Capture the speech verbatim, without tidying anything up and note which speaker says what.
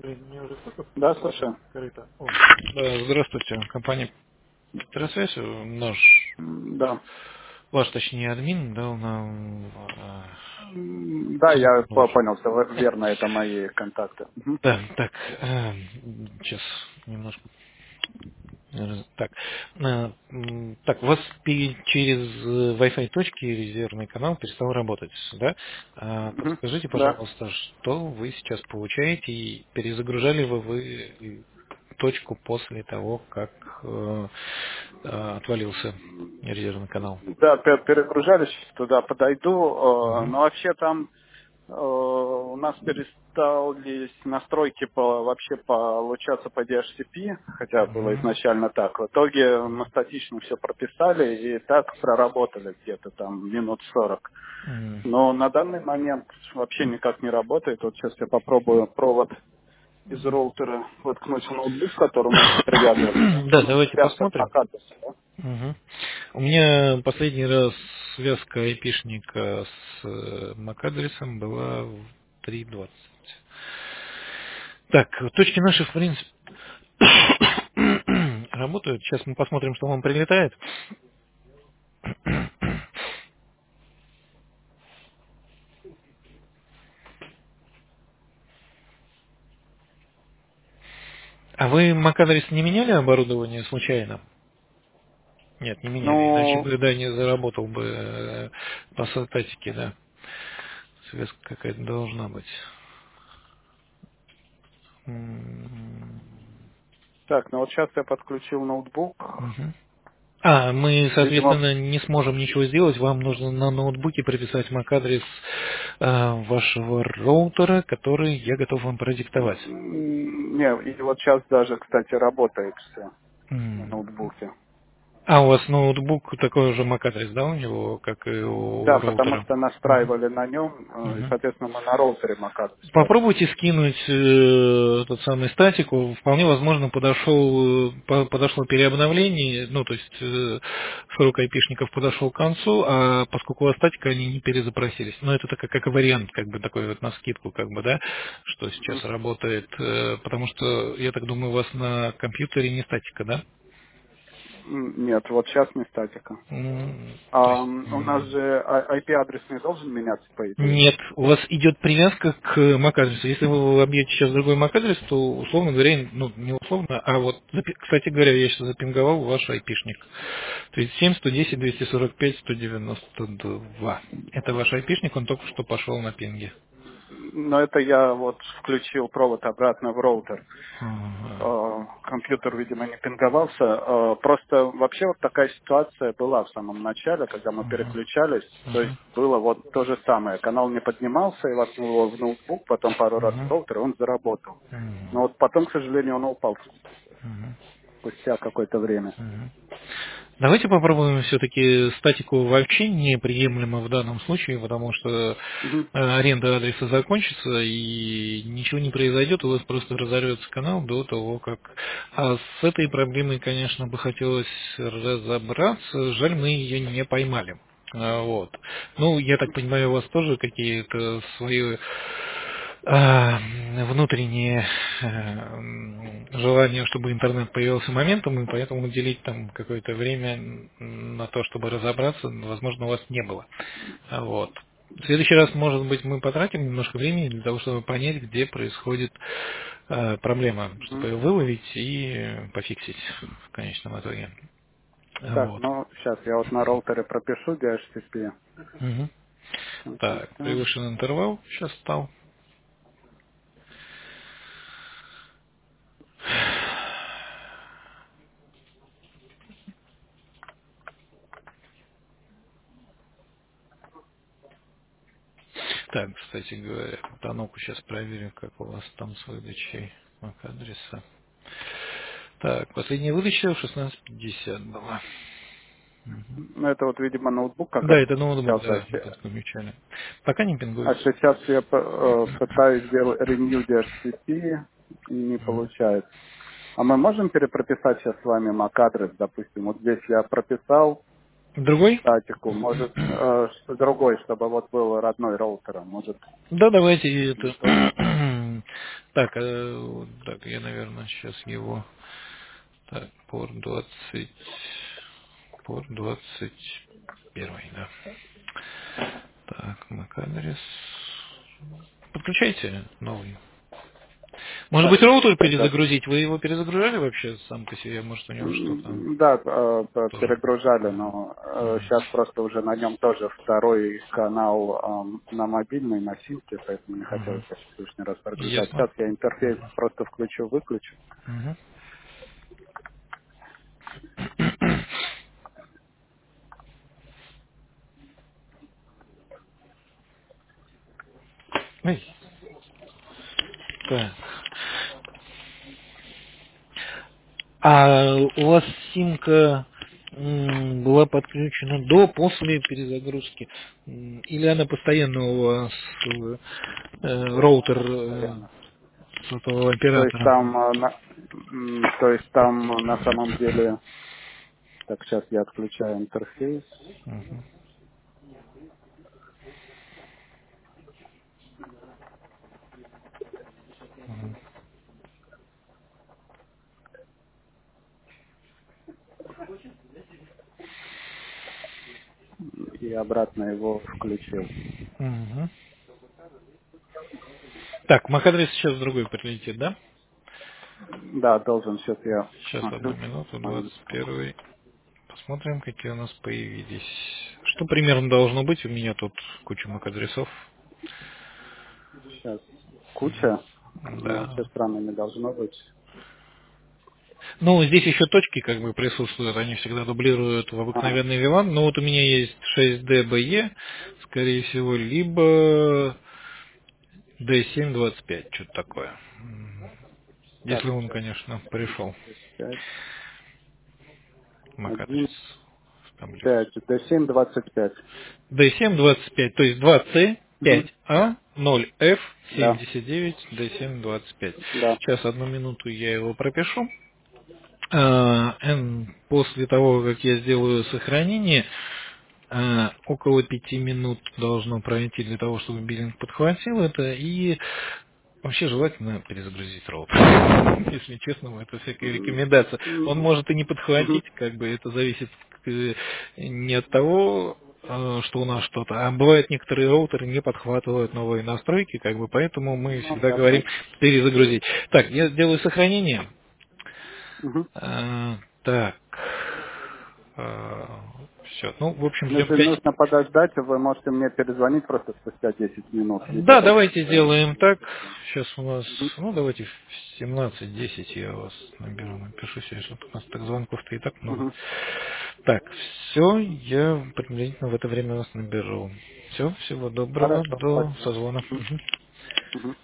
Speaker 1: Да, слушаю.
Speaker 2: О, да, здравствуйте, компания Интерсвязь, наш,
Speaker 1: М, Да.
Speaker 2: ваш, точнее, админ дал нам э,
Speaker 1: М, Да, я
Speaker 2: телефон
Speaker 1: по-
Speaker 2: ваш.
Speaker 1: понял, что вы- верно, это мои контакты. Мгм.
Speaker 2: Да, так, э, сейчас немножко. раз- Так, э, м, так, у вас пе- через э, Wi-Fi точки резервный канал перестал работать, да? А,
Speaker 1: Мгм.
Speaker 2: подскажите,
Speaker 1: Да.
Speaker 2: пожалуйста, что вы сейчас получаете и перезагружали вы, вы точку после того, как э, э, отвалился резервный канал?
Speaker 1: Да, пе- перегружались, туда подойду. э,
Speaker 2: Мгм.
Speaker 1: Но вообще там э, у нас перестались настройки по, вообще получаться по ди эйч си пи, хотя было
Speaker 2: Мгм.
Speaker 1: изначально так. В итоге мы статично все прописали и так проработали где-то там минут сорок.
Speaker 2: Мгм.
Speaker 1: Но на данный момент вообще никак не работает. Вот сейчас я попробую провод из роутера воткнуть в ноутбук, к которому привязывается.
Speaker 2: Да,
Speaker 1: Ну,
Speaker 2: давайте
Speaker 1: связка с
Speaker 2: посмотрим.
Speaker 1: MAC-адресом, да?
Speaker 2: Мгм. У меня последний раз связка айпишника с э, MAC-адресом была в три двадцать. Так, точки наши, в принципе, работают. Сейчас мы посмотрим, что вам прилетает. А вы MAC-адрес не меняли оборудование случайно? Нет, не меняли, иначе
Speaker 1: Ну,
Speaker 2: бы, да, не заработал бы э, по статике, да. Связка какая-то должна быть. М,
Speaker 1: так, ну вот сейчас я подключил ноутбук.
Speaker 2: мгм. А, мы,
Speaker 1: Видимо,
Speaker 2: соответственно, не сможем ничего сделать. Вам нужно на ноутбуке прописать MAC-адрес э, вашего роутера, который я готов вам продиктовать.
Speaker 1: м, не, и вот сейчас даже, кстати, работает все на
Speaker 2: М.
Speaker 1: ноутбуке.
Speaker 2: А у вас ноутбук такой же MAC-адрес, да, у него, как и
Speaker 1: Да,
Speaker 2: у
Speaker 1: потому
Speaker 2: роутера?
Speaker 1: что
Speaker 2: Мгм.
Speaker 1: настраивали на нем, э, и,
Speaker 2: Мгм.
Speaker 1: соответственно, мы на роутере MAC-адрес ставим.
Speaker 2: Попробуйте скинуть э, тот самый статику. Вполне возможно, подошел, э, по- подошло переобновление, ну, то есть э, срок айпишников подошел к концу, а поскольку у вас статика, они не перезапросились. Но это такой, как вариант, как бы такой вот на скидку, как бы, да, что сейчас
Speaker 1: Мгм.
Speaker 2: работает, э, потому что, я так думаю, у вас на компьютере не статика, да?
Speaker 1: М, Нет, вот сейчас не статика.
Speaker 2: М, То
Speaker 1: А
Speaker 2: есть,
Speaker 1: м, у нас
Speaker 2: м,
Speaker 1: же а- ай пи-адрес не должен меняться, по идее.
Speaker 2: нет, у вас идет привязка к MAC-адресу. Если вы объедете сейчас другой MAC-адрес, то, условно говоря, ну, не условно, а вот, запи- кстати говоря, я сейчас запинговал ваш айпишник. тридцать семь, сто десять, двести сорок пять, сто девяносто два. Это ваш айпишник, он только что пошел на пинге.
Speaker 1: Но это я вот включил провод обратно в роутер.
Speaker 2: Ага.
Speaker 1: Э, Компьютер, видимо, не пинговался. Э, Просто вообще вот такая ситуация была в самом начале, когда мы
Speaker 2: Ага.
Speaker 1: переключались. То есть
Speaker 2: Ага.
Speaker 1: было вот то же самое. Канал не поднимался, и воткнул его в ноутбук, потом пару раз в
Speaker 2: Ага.
Speaker 1: роутер, и он заработал. Но
Speaker 2: Ага.
Speaker 1: вот потом, к сожалению, он упал
Speaker 2: Ага.
Speaker 1: спустя какое-то время.
Speaker 2: Ага. Давайте попробуем все-таки статику вообще неприемлемо в данном случае, потому что э,
Speaker 1: Мгм.
Speaker 2: аренда адреса закончится и ничего не произойдет, у вас просто разорвется канал до того, как... А с этой проблемой, конечно, бы хотелось разобраться, жаль, мы ее не поймали. А, Вот. Ну, я так понимаю, у вас тоже какие-то свои а, внутреннее э, м, желание, чтобы интернет появился моментом, и поэтому уделить там какое-то время на то, чтобы разобраться, возможно, у вас не было. А Вот. В следующий раз, может быть, мы потратим немножко времени для того, чтобы понять, где происходит э, проблема, чтобы
Speaker 1: Мгм.
Speaker 2: ее выловить и пофиксить в конечном итоге.
Speaker 1: Так,
Speaker 2: Вот.
Speaker 1: ну сейчас я вот на роутере пропишу ди эйч си пи.
Speaker 2: Мгм.
Speaker 1: Так, так,
Speaker 2: Так,
Speaker 1: так.
Speaker 2: превышен интервал сейчас стал. Так, кстати говоря, Таноку сейчас проверим, как у вас там с выдачей MAC-адреса. Так, последняя выдача в шестнадцать пятьдесят была. Мгм.
Speaker 1: Ну, это вот, видимо, ноутбук как
Speaker 2: Да,
Speaker 1: раз
Speaker 2: это ноутбук,
Speaker 1: подключался.
Speaker 2: да,
Speaker 1: А
Speaker 2: мы
Speaker 1: се-
Speaker 2: подключали. Пока не
Speaker 1: а
Speaker 2: пингуется.
Speaker 1: сейчас я п- э, пытаюсь сделать renew ди эйч си пи, и не
Speaker 2: Мгм.
Speaker 1: получается. А мы можем перепрописать сейчас с вами MAC-адрес, допустим? Вот здесь я прописал
Speaker 2: Другой?
Speaker 1: статику, может, э, что- другой, чтобы вот был родной роутера, может,
Speaker 2: Да, давайте
Speaker 1: не
Speaker 2: это
Speaker 1: то.
Speaker 2: Так, э, так, я, наверное, сейчас его... Так, порт двадцать... Порт двадцать первый, да. Так, MAC-адрес. Подключайте новый. Может быть,
Speaker 1: Да,
Speaker 2: роутер
Speaker 1: да.
Speaker 2: перезагрузить? Вы его перезагружали вообще сам по себе? Может, у него что-то
Speaker 1: М, Да, э, п-
Speaker 2: тоже?
Speaker 1: перегружали, но
Speaker 2: Мгм.
Speaker 1: сейчас просто уже на нем тоже второй канал эм, на мобильный, на симке, поэтому не хотелось
Speaker 2: Мгм.
Speaker 1: сейчас лишний раз прогружать.
Speaker 2: Ясно.
Speaker 1: Сейчас я интерфейс просто включу-выключу.
Speaker 2: Мгм. Ой, так. А у вас симка м, была подключена до, после перезагрузки? М, Или она постоянно у вас э, э, роутер э,
Speaker 1: Постоянно.
Speaker 2: сотового
Speaker 1: То есть
Speaker 2: оператора?
Speaker 1: там, э, на, м, то есть там э, на самом деле, так сейчас я отключаю интерфейс
Speaker 2: Мгм.
Speaker 1: и обратно его включил.
Speaker 2: Мгм. Так, MAC-адрес сейчас другой прилетит, да?
Speaker 1: Да, должен, сейчас я
Speaker 2: Сейчас одну
Speaker 1: посмотрю.
Speaker 2: минуту,
Speaker 1: Момент.
Speaker 2: двадцать первый. Посмотрим, какие у нас появились. Что примерно должно быть? У меня тут куча MAC-адресов.
Speaker 1: Сейчас куча, но вообще
Speaker 2: Да.
Speaker 1: странно не должно быть.
Speaker 2: Ну, здесь еще точки как бы присутствуют, они всегда дублируют в
Speaker 1: А,
Speaker 2: обыкновенный вилан, но вот у меня есть шесть ди би и, скорее всего, либо ди семь двадцать пять, что-то такое. М,
Speaker 1: так,
Speaker 2: Если он,
Speaker 1: сейчас.
Speaker 2: конечно, пришел,
Speaker 1: пять,
Speaker 2: MAC-адрес
Speaker 1: один,
Speaker 2: в таблицу.
Speaker 1: пять, д семь двадцать пять.
Speaker 2: ди семь двадцать пять, то есть два си,
Speaker 1: Угу.
Speaker 2: пять а, ноль эф,
Speaker 1: Да,
Speaker 2: семьдесят девять, ди семь двадцать пять.
Speaker 1: да.
Speaker 2: Сейчас одну минуту я его пропишу. А, эн, После того, как я сделаю сохранение, а, около пяти минут должно пройти для того, чтобы биллинг подхватил это, и вообще желательно перезагрузить роутер. Если честно, это всякая рекомендация. Он может и не
Speaker 1: Угу.
Speaker 2: подхватить, как бы это зависит э, не от того, э, что у нас что-то, а бывают некоторые роутеры не подхватывают новые настройки, как бы поэтому мы
Speaker 1: Ну,
Speaker 2: всегда говорим
Speaker 1: ясно.
Speaker 2: перезагрузить. Так, я сделаю сохранение.
Speaker 1: Угу.
Speaker 2: А, так. Все. Ну, в общем, ждем
Speaker 1: Если
Speaker 2: пять.
Speaker 1: нужно подождать, вы можете мне перезвонить просто спустя десять минут, либо
Speaker 2: Да,
Speaker 1: там
Speaker 2: давайте
Speaker 1: спустя
Speaker 2: сделаем так.
Speaker 1: минут.
Speaker 2: Сейчас у нас,
Speaker 1: Угу.
Speaker 2: ну, давайте в семнадцать десять я вас наберу, напишу себе, что у нас так звонков-то и так много.
Speaker 1: Угу.
Speaker 2: Так, все, я приблизительно в это время вас наберу. Все, всего доброго,
Speaker 1: Хорошо,
Speaker 2: до
Speaker 1: спасибо.
Speaker 2: созвона.
Speaker 1: Угу.
Speaker 2: Мгм.
Speaker 1: Угу.